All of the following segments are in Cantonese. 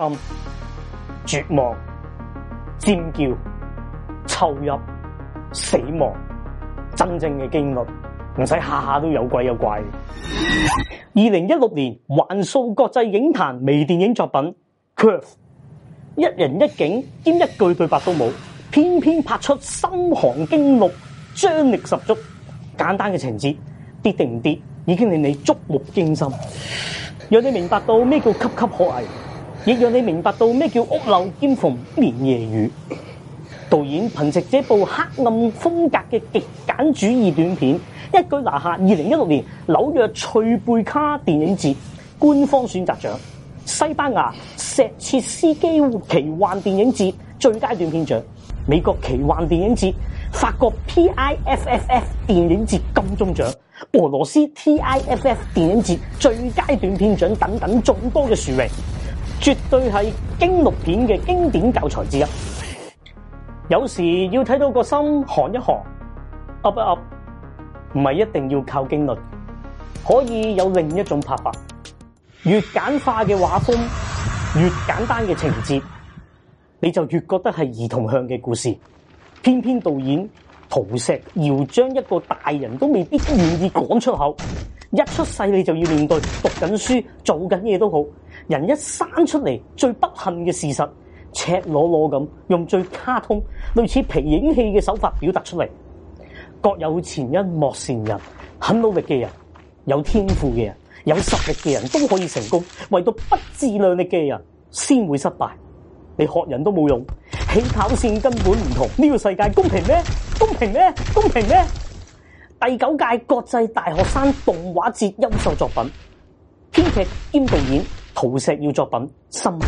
暗、絕望、尖叫、抽泣、死亡，真正嘅驚慄，唔使下下都有鬼有怪。2016年橫掃國際影壇微電影作品《Curve》，一人一景兼一句對白都冇，偏偏拍出心寒驚悚，張力十足。簡單嘅情節，跌定唔跌已經令你觸目驚心，讓你明白到咩叫岌岌可危，亦讓你明白到咩叫屋漏兼逢連夜雨。導演憑藉這部黑暗風格嘅極簡主義短片，一舉拿下2016年紐約翠貝卡電影節官方選擇獎、西班牙石切斯基奇幻電影節最佳短片獎、美國奇幻電影節、法國 PIFFF 電影節金鐘獎、俄羅斯 TIFF 電影節最佳短片獎等等眾多嘅殊榮，絕對係驚悚片嘅經典教材之一。有時要睇到個心寒一寒，噏一噏，唔係一定要靠驚慄，可以有另一種拍法。越簡化嘅畫風，越簡單嘅情節，你就越覺得係兒童向嘅故事。偏偏導演陶石要將一個大人都未必願意講出口，一出世你就要面對讀緊書、做緊嘢都好，人一生出嚟最不幸嘅事實，赤裸裸咁用最卡通、類似皮影戲嘅手法表達出嚟。各有前因莫羨人，很努力嘅人、有天賦嘅人、有實力嘅人都可以成功，唯獨不自量力嘅人先會失敗。你學人都冇用，起跑線根本唔同。呢個世界公平咩？公平咩？公平咩？第9屆國際大學生動畫節優秀作品，編劇兼導演陶石耀作品《深坑》。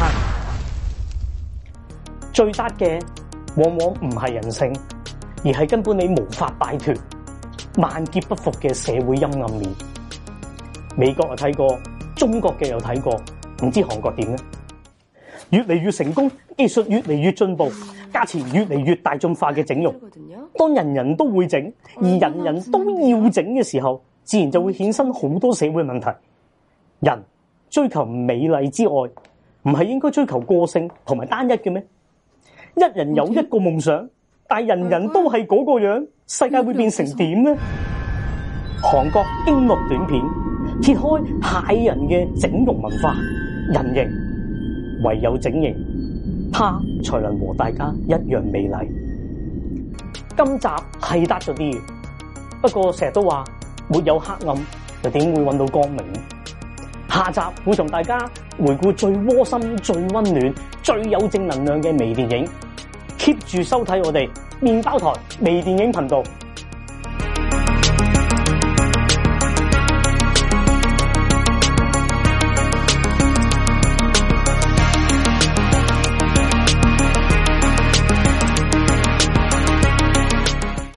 最得嘅往往唔係人性，而係根本你無法擺脫萬劫不復嘅社會陰暗面。美國又睇過，中國嘅又睇過，唔知韓國點呢？越嚟越成功，技術越嚟越進步，價錢越嚟越大眾化嘅整容，當人人都會整，而人人都要整嘅時候，自然就會衍生好多社會問題。人追求美麗之外，唔係應該追求個性同埋單一嘅咩？一人有一個夢想，但人人都係嗰個樣，世界會變成點呢？韓國驚慄短片揭開駭人嘅整容文化，人形唯有整形，他才能和大家一樣美麗。今集係得咗啲，不過成日都話沒有黑暗，又點會搵到光明呢？下集會同大家回顧最窩心、最溫暖、最有正能量嘅微電影。keep 住收睇我哋麵包台微電影頻道。